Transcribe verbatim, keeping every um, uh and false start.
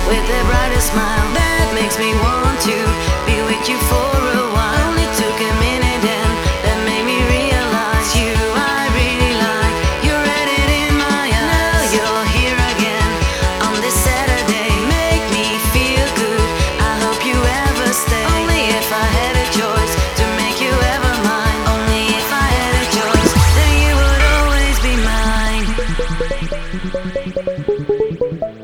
with their brightest smile that makes me want to be with you for a while. Only took a minute and that made me realize you I really like. You're read it in my eyes. Now you're here again on this Saturday. Make me feel good. I hope you ever stay. Only if I had a choice to make you ever mine. Only if I had a choice, then you would always be mine.